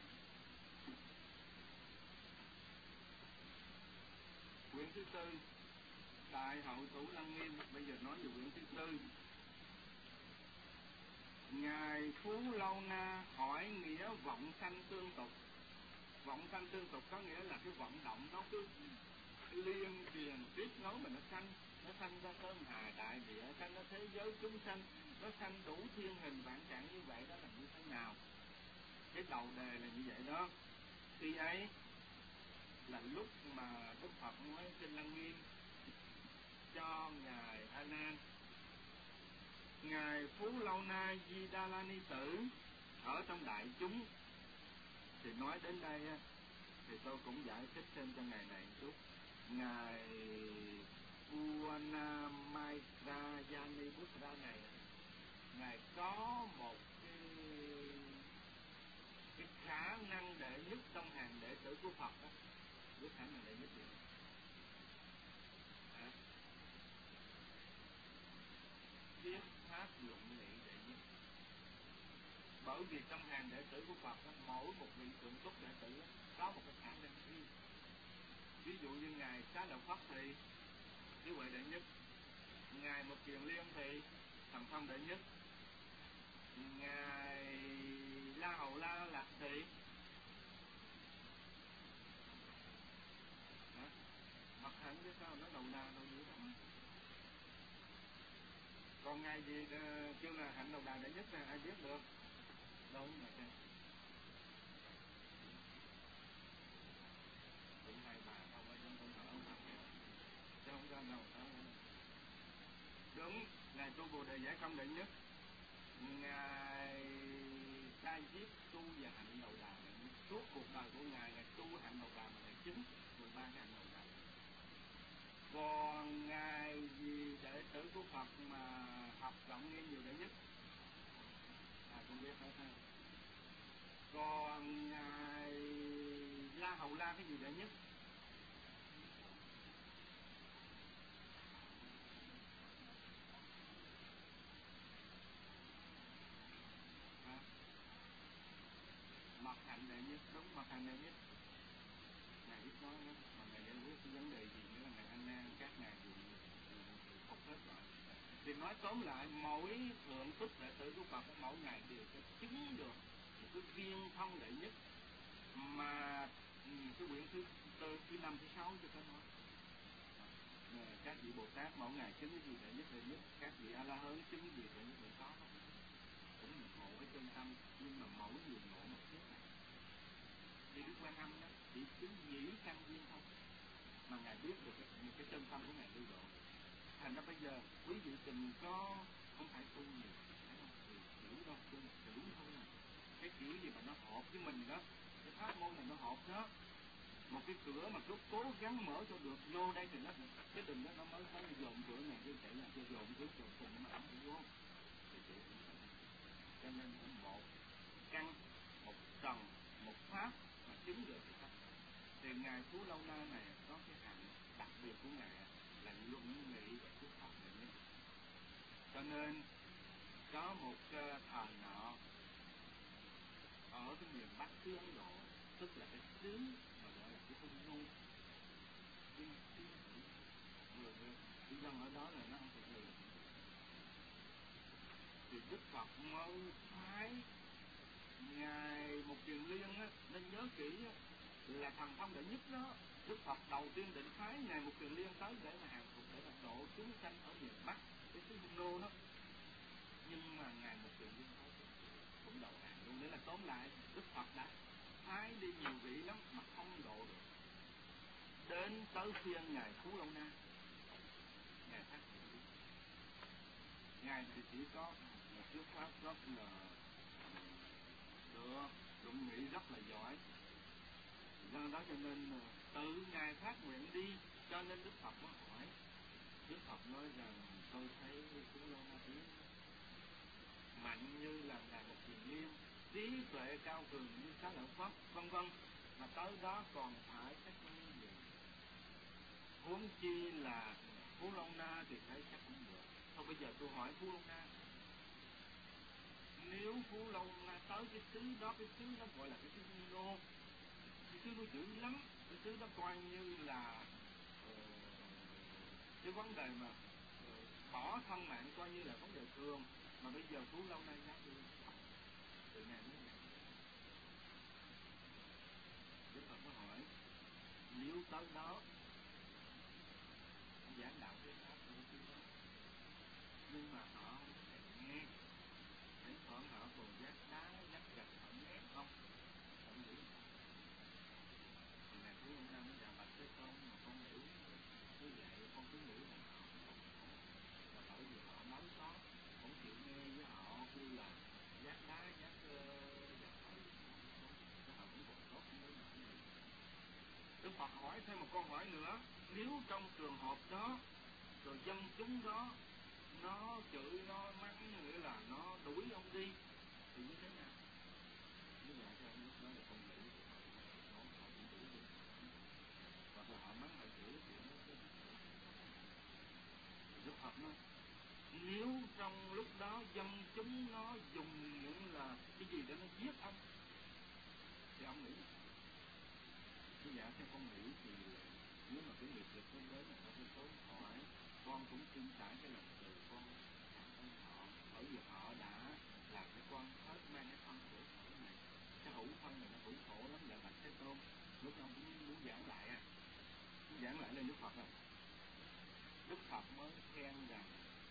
Quyển thứ tư, Đại Hậu Tủ Lăng Nghiêm. Bây giờ nói về quyển thứ tư. Ngài Phú Lâu Na hỏi nghĩa vọng sanh tương tục. Vọng sanh tương tục có nghĩa là cái vọng động nó cứ liên truyền tiếp nối mà nó sanh, nó sanh ra sơn hà đại địa, sanh ra thế giới chúng sanh, nó sanh đủ thiên hình vạn trạng như vậy. Đó là như thế nào? Cái đầu đề là như vậy đó. Khi ấy là lúc mà Đức Phật nói trên Lăng Nghiêm cho ngài A Nan, ngài Phú Lâu Na Di Đà La Ni Tử ở trong đại chúng. Thì nói đến đây thì tôi cũng giải thích thêm cho ngài này chút. Ngài Uana Maitra Yani Buddha này, ngài có một cái, cái khả năng đệ nhất trong hàng đệ tử của Phật đó. Cái khả năng đệ nhất gì? À, biết pháp luận nghị đệ nhất. Bởi vì trong hàng đệ tử của Phật đó, mỗi một vị thượng túc đệ tử đó, có một cái khả năng riêng. Ví dụ như ngài Xá Lợi Phất thì trí huệ đệ nhất, ngài Một Kiền Liên thì thần thông đệ nhất, ngài La Hầu La Lạc thì hả? Mặt hạnh chứ sao nó đầu đà đâu nữa đâu. Còn ngài gì uh, kêu là hạnh đầu đà đệ nhất là ai biết được đâu mà xem. Cũng hai bà không có trong công thở không chứ không ra đâu đó. Đúng, ngài tu Bồ Đề Giải Công đệ nhất, ngài Ca Diếp tu và hạnh đầu đà đệ nhất. Suốt cuộc đời của ngài là tu hạnh đầu đà mà là chính, mười ba hạnh đầu đà. Còn ngài gì đệ tử của Phật mà học rộng nghe nhiều đệ nhất, à cũng biết hết ha. Còn ngài La Hầu La cái gì đệ nhất? À, mặt hạnh đệ nhất, đúng, mặt hạnh đệ nhất. Ngài biết nói đó, mà ngài giải quyết cái vấn đề gì nữa là ngài An Nan, các ngài gì không hết rồi. Thì nói tóm lại, mỗi thượng túc đệ tử của Phật mỗi ngày đều phải chứng được những cái viên thông đệ nhất mà cái quyển thứ tư, thứ năm, thứ sáu cho có nói. Các vị Bồ Tát mỗi ngày chứng cái gì đệ nhất đệ nhất, các vị A La Hán chứng cái gì đệ nhất đệ có cũng là ngộ cái chân tâm, nhưng mà mỗi người ngộ một chút này. Thì Đức Quan Âm đó chỉ chứng nhĩ căn viên thông mà ngài biết được cái, cái chân tâm của ngài lưu độ. Thành ra bây giờ quý vị đừng có không phải tu nhiều, phải không? Thì hiểu đâu, tu hiểu thôi mà. Cái kiểu gì mà nó hợp với mình đó, cái pháp môn này nó hợp đó. Một cái cửa mà cứ cố gắng mở cho được vô đây thì nó cái đường đó nó mới mới dồn cửa này cứ chạy là cho dồn cứ dồn cùng mà không hiểu không? Thì chị cho nên một căn, một trần, một pháp mà chứng được thì không. Thì ngài Phú Lâu Na này có cái hạnh đặc biệt của ngài là luận nghị và thuyết học này nhất. Cho nên có một uh, thời nọ ở cái miền Bắc xứ Ấn Độ, tức là cái xứ mà gọi là cái Hung Nô, cái xứ người người dân ở đó là nó không thuộc người. Thì Đức Phật mới phái ngài Một Kiền Liên á, nên nhớ kỹ á, là thần thông đệ nhất đó. Đức Phật đầu tiên định phái ngài Một Kiền Liên tới để mà hàng phục, để mà độ chúng sanh ở miền Bắc, cái xứ Hung Nô đó. Nhưng mà ngài Một Kiền Liên tới cũng đầu hàng luôn. Nghĩa là tóm lại Đức Phật đã phái đi nhiều vị lắm mà không độ được. Đến tới phiên ngài Phú Lâu Na, ngài phát triển. Ngài thì chỉ có một thuyết pháp rất là được, luận nghị rất là giỏi. Do đó cho nên tự ngài phát nguyện đi, cho nên Đức Phật có hỏi. Đức Phật nói rằng tôi thấy Phú Lâu Na Yến mạnh như là ngài Một Kiền Liên, trí tuệ cao cường như Xá Lợi Phất, vân vân. mà tới đó còn phải cách như gì, huống chi là Phú Long Na thì thấy chắc cũng được. Thôi bây giờ tôi hỏi Phú Long Na, nếu Phú Long Na tới cái xứ đó, cái xứ đó gọi là cái xứ Nô, cái xứ nó dữ lắm, cái xứ đó coi như là uh, cái vấn đề mà uh, bỏ thân mạng coi như là vấn đề thường, mà bây giờ Phú Long Na dám đi từ ngày đến ngày. Đức Phật mới hỏi, nếu tới đó giảng đạo cái pháp của cái đó, nhưng mà họ không thể nghe, thỉnh thoảng họ còn giác đá, giác gạch, họ ghét không, họ nghĩ thằng này Phú Long Na mới giảng bạch Thế Tôn, mà con hiểu như vậy, con cứ nghĩ là họ không có, là bởi vì họ mới có, không chịu nghe với họ kêu là giác đá, giác giác hỏi, họ cũng còn tốt như vậy. Đức Phật hỏi thêm một câu hỏi nữa, nếu trong trường hợp đó rồi dân chúng đó nó chửi, nó mắng, nghĩa là nó đuổi ông đi thì như thế nào? Như vậy cho lúc đó là con nghĩ nó họ cũng đuổi đi, hoặc là họ mắng họ chửi thì nó sẽ Đức Phật nói, nếu trong lúc đó dân chúng nó dùng những là cái gì để nó giết ông thì ông nghĩ như vậy theo con nghĩ thì nếu mà cái nghiệp lực nó đến là nó phải tốn hỏi, con cũng tin tải cái lòng từ con cảm ơn họ, bởi vì họ đã làm cho con hết mang cái thân khổ khổ này, cái hữu thân này nó cũng khổ lắm. Dạ bạch Thế Tôn, lúc ông cũng muốn giảng lại à, muốn giảng lại lên Đức Phật à. Đức Phật mới khen rằng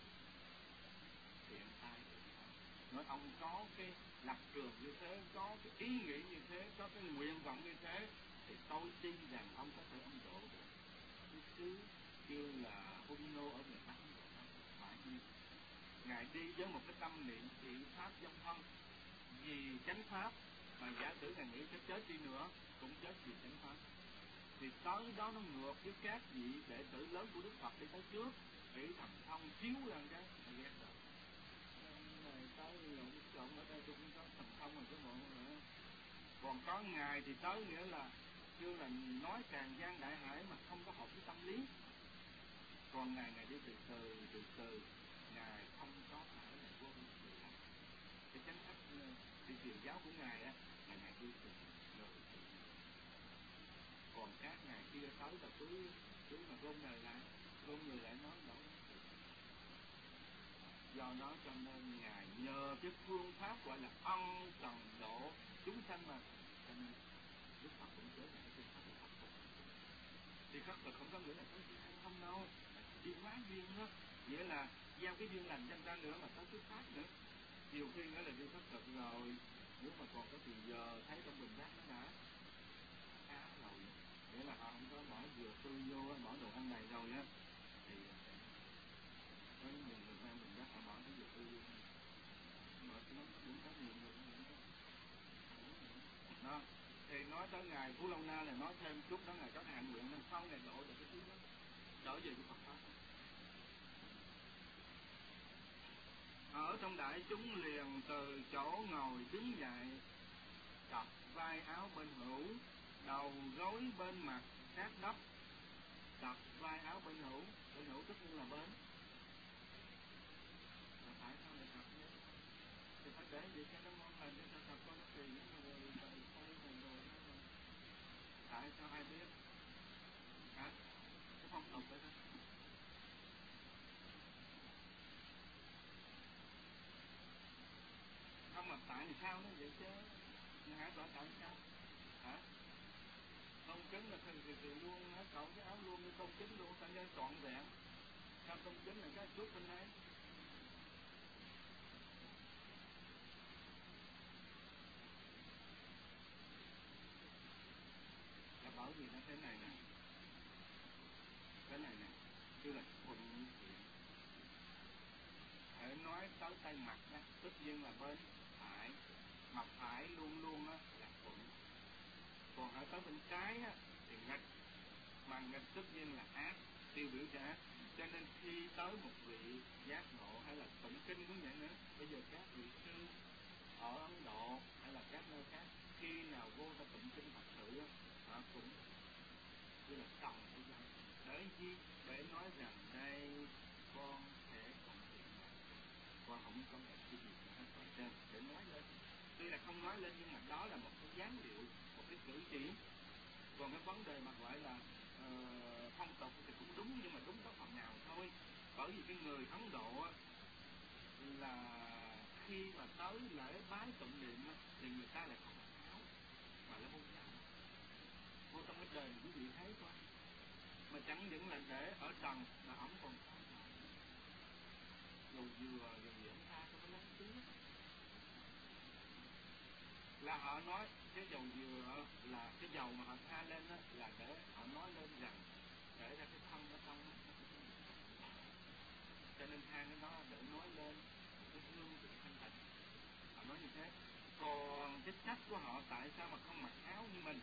thiện tai thiện tai, nói ông có cái lập trường như thế, có cái ý nghĩ như thế, có cái nguyện vọng như thế, thì tôi tin rằng ông có thể ấn độ được cái xứ kêu là hung nô ở miền Bắc Ấn Độ. Phải đi, ngài đi với một cái tâm niệm trị pháp dâm thân, vì chánh pháp, mà giả sử ngài nghĩ chắc chết đi nữa cũng chết vì chánh pháp, thì tới đó nó ngược với các vị đệ tử lớn của Đức Phật đi tới trước, bị thần thông chiếu lên cái nó ghét rồi. Này tới lộn lộn ở đây tôi cũng có thần thông rồi chứ bộ nữa. Còn có ngài thì tới nghĩa là kêu là nói tràn gian đại hải mà không có hợp với tâm lý. Còn ngài ngài đi từ từ từ từ, ngài không có phải là vô từ lắm. Cái chánh pháp cái truyền giáo của ngài á là ngài đi từ từ từ. Còn các ngài kia tới là cứ cứ mà gom người lại, gom người lại nói đó. Do đó cho nên ngài nhờ cái phương pháp gọi là ân cần độ chúng sanh mà, cho nên Đức Phật cũng chế là cái phương pháp là khắc phục. Thì khắc phục không có nghĩa là tới sự hay không đâu, đi quá duyên đó, nghĩa là gieo cái duyên lành cho ra nữa mà tới thứ pháp nữa. Nhiều khi nữa là đi khắc phục rồi, nếu mà còn có tiền giờ thấy trong bình bát nó đã khá rồi, nghĩa là họ không có bỏ vừa tư vô, bỏ đồ ăn này rồi á, thì có những người người ta mình đã họ bỏ cái vừa tư vô, mà nó cũng có nhiều người đó. Thì nói tới ngài Phú Long Na là nói thêm chút đó, ngài có cái hạnh nguyện năm sau ngài độ được cái thứ đó, trở về cái Phật pháp. Ở trong đại chúng liền từ chỗ ngồi đứng dậy, cặp vai áo bên hữu, đầu gối bên mặt sát đất. Cặp vai áo bên hữu, bên hữu tất nhiên là bên. Mà tại sao lại cặp vậy? Thì phải để gì cái nó ngon lành để cho cặp con nó kỳ nó rồi rồi tay rồi rồi nó. Tại sao ai biết? Hả? Cái phong tục vậy thôi. Không mà tại vì sao nó vậy chứ? Hả? Tại tại sao? Hả? Công kính là thì, thì, thì luôn hả? Cậu cái áo luôn như công kính luôn, tại nên trọn vẹn. Sao công kính là cái chút bên đây? Là bởi vì nó thế này nè, cái này nè, chứ là thuận thiện. Hãy nói tới tay mặt đó, tất nhiên là bên phải, mặt phải luôn luôn á là thuận. Còn ở tới bên trái á thì nghịch, mà nghịch tất nhiên là ác, tiêu biểu cho ác. Cho nên khi tới một vị giác ngộ hay là tụng kinh cũng vậy nữa. Bây giờ các vị sư ở Ấn Độ hay là các nơi khác khi nào vô ta tụng kinh thật sự á, họ cũng như là cần phải dạy. Để chi? Để nói rằng đây con sẽ không chuyện này, con không có một cái gì hết ở trên, để nói lên. Tuy là không nói lên nhưng mà đó là một cái dáng điệu, một cái cử chỉ. Còn cái vấn đề mà gọi là uh, phong tục thì cũng đúng, nhưng mà đúng có phần nào thôi. Bởi vì cái người Ấn Độ á, là khi mà tới lễ bái tụng niệm á, thì người ta lại không mặc áo mà là hôn nhau. Vô trong cái đời này quý vị thấy coi, mà chẳng những là để ở trần mà ổng còn có dầu dừa, dầu dừa ta có cái lắng tiếng. Là họ nói cái dầu dừa là cái dầu mà họ tha lên đó, là để họ nói lên rằng để ra cái thân ở trong đó. Cho nên than cái đó để nói lên cái hương vị thanh tịnh. Họ nói như thế. Còn cái cách của họ tại sao mà không mặc áo như mình,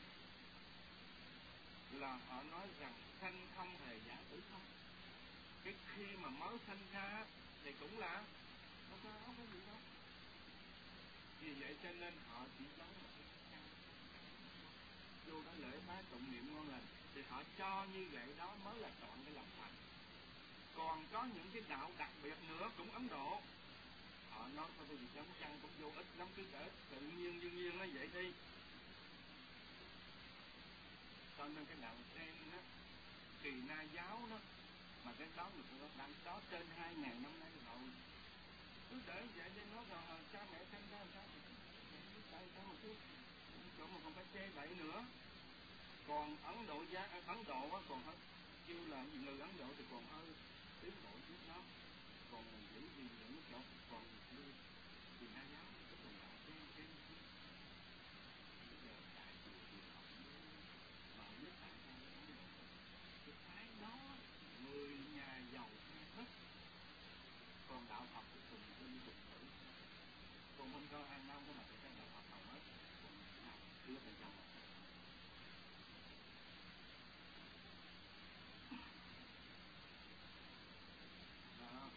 là họ nói rằng sanh không hề giả tử không. Cái khi mà mới sanh ra thì cũng là nó có áo cái gì đâu. Vì vậy cho nên họ chỉ giấu một cái khăn. Vô đó lễ bái tụng niệm ngon lành thì họ cho như vậy đó mới là chọn cái lòng thành. Còn có những cái đạo đặc biệt nữa cũng Ấn Độ, họ nói thôi cái gì đóng chăn cũng vô ích lắm, cứ để tự nhiên đương nhiên nó vậy đi. Cho nên cái đạo Sen đó, Kỳ Na giáo đó, mà cái đó người ta đang có trên hai ngàn năm nay rồi, cứ để vậy nên nói rằng cha mẹ sinh ra sao tại sao mà cứ chỗ mà không phải chê bậy nữa. Còn Ấn Độ gia Ấn Độ á, còn hơi kêu là người Ấn Độ thì còn hơi tiến bộ chút đó, còn giữ gì những chỗ còn như Kỳ Na giáo cái còn đạo trên trên bây giờ đại chùa thì học mà biết tại sao cái phái đó người nhà giàu hay thích, còn đạo Phật thì cùng tin cùng tử, còn không có ăn nông cái mà phải đạo Phật hầu hết còn nào chưa phải chồng. Đó.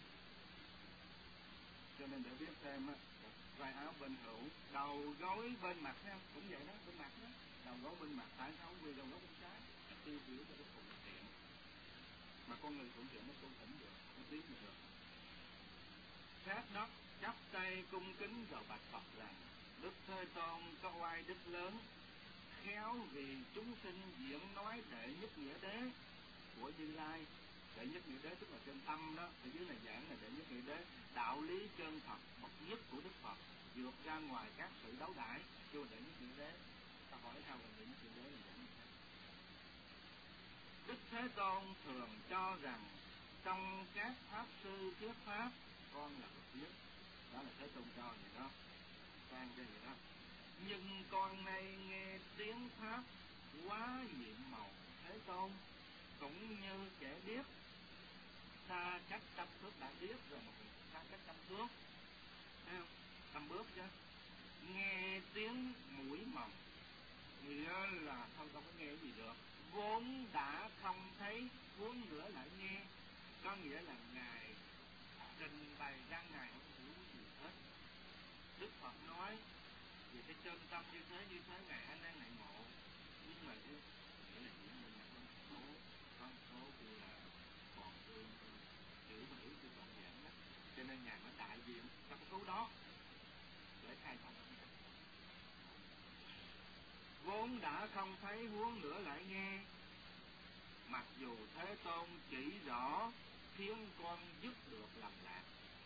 Cho nên để biết thêm á, vai áo bên hữu, đầu gối bên mặt ha, cũng vậy đó, bên mặt đó, đầu gối bên mặt, tại sao không vì đầu gối bên trái, tiêu biểu cho cái thuận tiện, mà con người thuận tiện nó tu tỉnh được, nó biết được. Sát đất chắp tay cung kính rồi bạch Phật rằng: Đức Thế Tôn có oai đức lớn, khéo vì chúng sinh diễn nói đệ nhất nghĩa đế của Như Lai. Đệ nhất nghĩa đế tức là trên tâm đó, ở dưới này giảng là đệ nhất nghĩa đế, đạo lý chân thật bậc nhất của Đức Phật, vượt ra ngoài các sự đấu đãi, kêu đệ nhất nghĩa đế. Ta hỏi sao là đệ nhất nghĩa đế là vậy? Đức Thế Tôn thường cho rằng trong các pháp sư thuyết pháp, con là bậc nhất. Đó là Thế Tôn cho vậy đó, quan cho vậy đó. Nhưng con nay nghe tiếng pháp quá nhiệm màu Thế Tôn, cũng như kẻ biết xa cách trăm thước đã biết rồi mà xa cách trăm thước, thấy không? Trăm bước chứ. Nghe tiếng mũi mầm, nghĩa là không không có nghe gì được, vốn đã không thấy huống nữa lại nghe, có nghĩa là ngài trình bày ra ngài không hiểu gì hết. Đức Phật nói về cái chân tâm như thế như thế ngài A Nan ngài ngộ, nhưng mà chứ nghĩa là diễn mình là con số, con số thì là còn thương hiểu mà hiểu thì còn giảng đó, cho nên ngài mới đại diện trong số đó để khai thông. Vốn đã không thấy huống nữa lại nghe, mặc dù Thế Tôn chỉ rõ khiến con dứt được lầm lạc,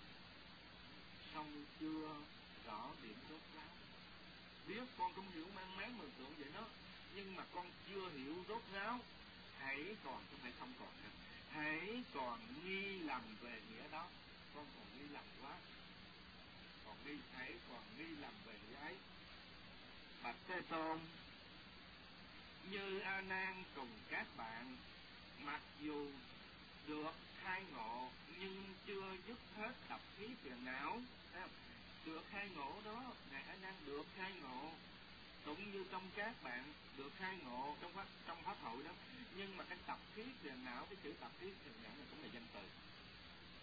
song chưa rõ điểm rốt ráo. Biết con cũng hiểu mang máng mường tượng vậy đó, nhưng mà con chưa hiểu rốt ráo. Hãy còn, không phải không còn nữa, hãy còn nghi lầm về nghĩa đó. Con còn nghi lầm quá, còn nghi, hãy còn nghi lầm về nghĩa ấy. Bạch Thế Tôn, như A Nan cùng các bạn, mặc dù được khai ngộ nhưng chưa dứt hết tập khí phiền não. Được khai ngộ đó, ngài A Nan được khai ngộ, cũng như trong các bạn được khai ngộ trong pháp trong pháp hội đó, nhưng mà cái tập khí phiền não, cái chữ tập khí phiền não này cũng là danh từ.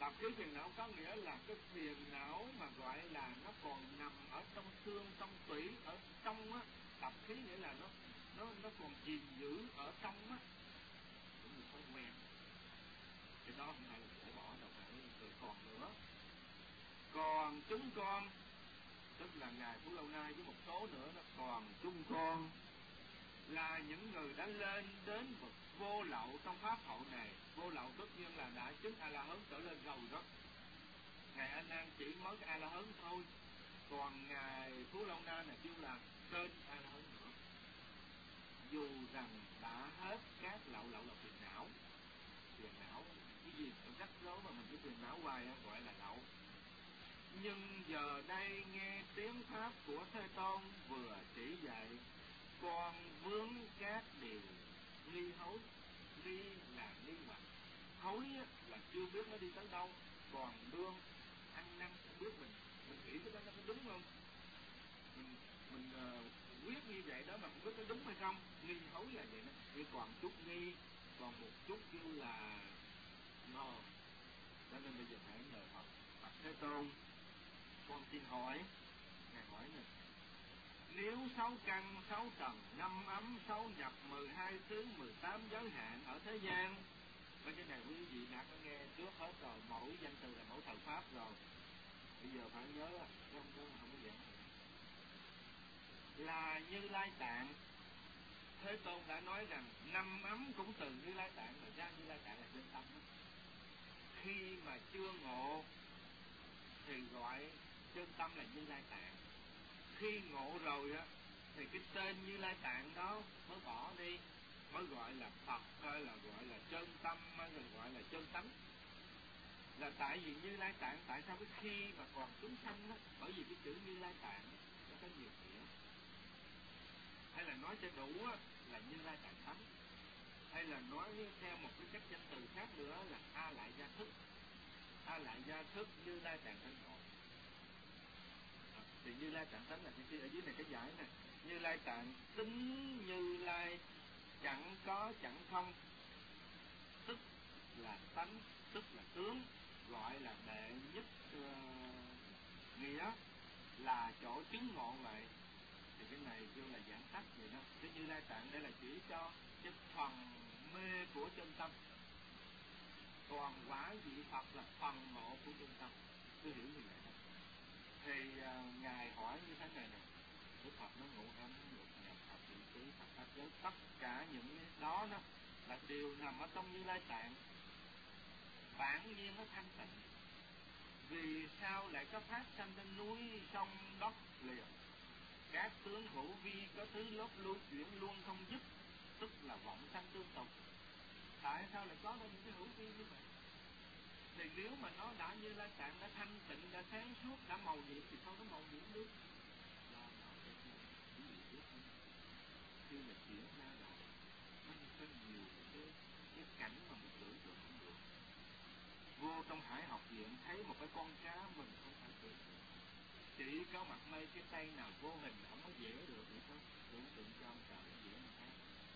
tập khí phiền não có nghĩa là cái phiền não mà gọi là nó còn nằm ở trong xương, trong tủy, ở trong á. Tập khí nghĩa là nó nó nó còn gìn giữ ở trong á, cũng như thói quen. Cái đó không phải là để bỏ đâu, phải từ còn nữa. Còn chúng con, tức là ngài Phú Lâu Nai với một số nữa đó, còn chúng con là những người đã lên đến bậc vô lậu trong pháp hậu này. Vô lậu tất nhiên là đã chứng A La Hán trở lên rồi đó. Ngài A Nan chỉ mới cái A La Hán thôi, còn ngài Phú Lâu Na là kêu là trên A La Hán nữa. Dù rằng đã hết các lậu lậu là phiền não, phiền não cái gì cũng rắc rối mà mình cứ phiền não hoài gọi là lậu. Nhưng giờ đây nghe tiếng pháp của Thế Tôn vừa chỉ dạy, con vướng các điều nghi hối. Nghi là nghi hoặc, hối là chưa biết nó đi tới đâu, còn đương ăn năn không biết mình mình nghĩ cái đó nó có đúng không, mình mình uh, quyết như vậy đó mà không biết nó đúng hay không. Nghi hối là vậy đó, nhưng còn chút nghi, còn một chút kêu là ngờ. Cho nên bây giờ hãy nhờ Phật Phật Thế Tôn, con xin hỏi. Ngài hỏi nè, nếu sáu căn, sáu tầng, năm ấm, sáu nhập, mười hai xứ, mười tám giới hạn ở thế gian, mấy cái này quý vị đã có nghe trước hết rồi, mỗi danh từ là mỗi thời pháp rồi. Bây giờ phải nhớ là không có không có giảng là Như Lai Tạng. Thế Tôn đã nói rằng năm ấm cũng từ Như Lai Tạng mà ra. Như Lai Tạng là chân tâm đó. Khi mà chưa ngộ thì gọi chân tâm là Như Lai Tạng. Khi ngộ rồi á thì cái tên Như Lai Tạng đó mới bỏ đi, mới gọi là Phật, hay là gọi là chân tâm, hay là gọi là chân tánh. Là tại vì Như Lai Tạng, tại sao cái khi mà còn chúng sanh á, bởi vì cái chữ Như Lai Tạng nó có nhiều nghĩa. Hay là nói cho đủ á, là Như Lai Tạng Thánh, hay là nói theo một cái cách danh từ khác nữa là A Lại Gia Thức. A Lại Gia Thức Như Lai Tạng Thánh Ngộ. Thì Như Lai Tạng Thánh là cái ở dưới này cái giải này. Như Lai Tạng tính Như Lai, chẳng có chẳng không, tức là tánh, tức là tướng, gọi là đệ nhất uh, nghĩa, là chỗ chứng ngộ vậy. Thì cái này kêu là giảng tắt vậy đó. Cái Như Lai Tạng đây là chỉ cho cái phần mê của chân tâm, còn quả vị Phật là phần ngộ của chân tâm. Tôi hiểu như vậy đó. Thì uh, ngài hỏi như thế này nè, Đức Phật nó ngộ ấm, lục nhập, Phật vị trí, Phật pháp giới, tất cả những cái đó đó là đều nằm ở trong Như Lai Tạng. Bản nhiên nó thanh tịnh. Vì sao lại có phát sanh lên núi sông đất liền? Các tướng hữu vi có thứ lớp lưu chuyển luôn không dứt, tức là vọng sanh tương tục. Tại sao lại có ra những cái hữu vi như vậy? Thì nếu mà nó đã Như Lai Tạng đã thanh tịnh, đã sáng suốt, đã màu nhiệm thì không có màu nhiệm được. Do nó sẽ ví dụ trước hơn. Khi mà chuyển ra rồi, nó có nhiều cái, cái cảnh mà mình tưởng tượng không được. Vô trong Hải Học Viện thấy một cái con cá mình không phải tưởng tượng. Chỉ có mặt mây cái tay nào vô hình không có vẽ được vậy thôi. Tưởng tượng cho ông trời nó vẽ mà thấy.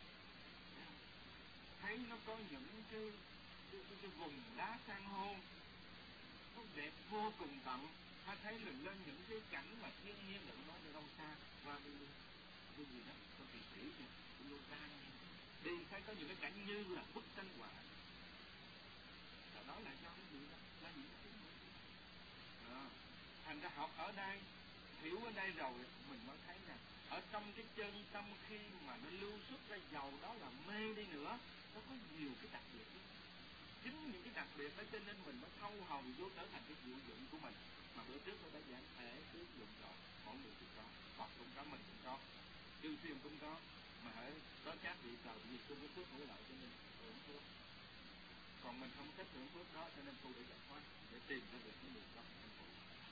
Thấy nó có những cái cái, cái, cái vùng đá san hô nó đẹp vô cùng tận. Ta thấy mình lên những cái cảnh mà thiên nhiên đừng nói đi đâu xa, qua đi cái gì đó có kỳ sĩ kìa, cũng luôn ra đi thấy có những cái cảnh như là bức tranh họa. Rồi đó là do cái gì đó, là gì đó. À, thành ra học ở đây, hiểu ở đây rồi mình mới thấy rằng ở trong cái chân tâm khi mà nó lưu xuất ra dầu đó là mê đi nữa, nó có nhiều cái đặc biệt đó. Chính những cái đặc biệt đó cho nên mình mới thâu hầu vô trở thành cái diệu dụng của mình. Mà bữa trước tôi đã giảng thể cái dụng rồi, mỗi người cũng có, Phật cũng có, mình cũng có, chư thiên cũng có, mà hãy có các vị trời vì tôi có phước hữu lợi cho nên hưởng phước. Còn mình không thích hưởng phước đó cho nên tu để giải thoát, để tìm ra được cái đường đó thành tu.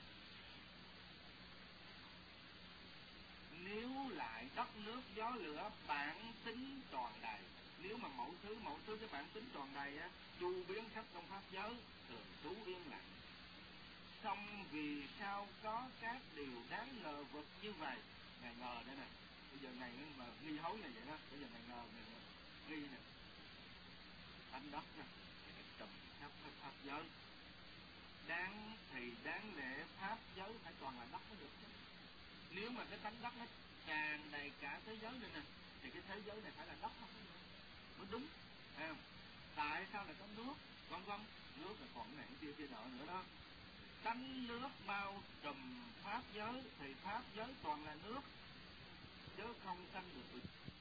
Nếu lại đất nước gió lửa bản tính tròn đầy, nếu mà mẫu thứ mẫu thứ cái bản tính tròn đầy á, chu biến khắp trong pháp giới, thường trú yên lặng. Xong vì sao có các điều đáng ngờ vực như vậy? Ngài ngờ đây nè, bây giờ này mà nghi hối này vậy đó, bây giờ ngài ngờ này nghi nè, tánh đất nè, trùm khắp pháp giới. đáng thì đáng lẽ pháp giới phải toàn là đất mới được chứ. Nếu mà cái tánh đất nó tràn đầy cả thế giới này nè, thì cái thế giới này phải là đất không mới đúng, thấy không? Tại sao lại có nước, vân vân, nước là còn này kia kia nọ nữa đó. Tánh nước bao trùm pháp giới thì pháp giới toàn là nước, chứ không sanh được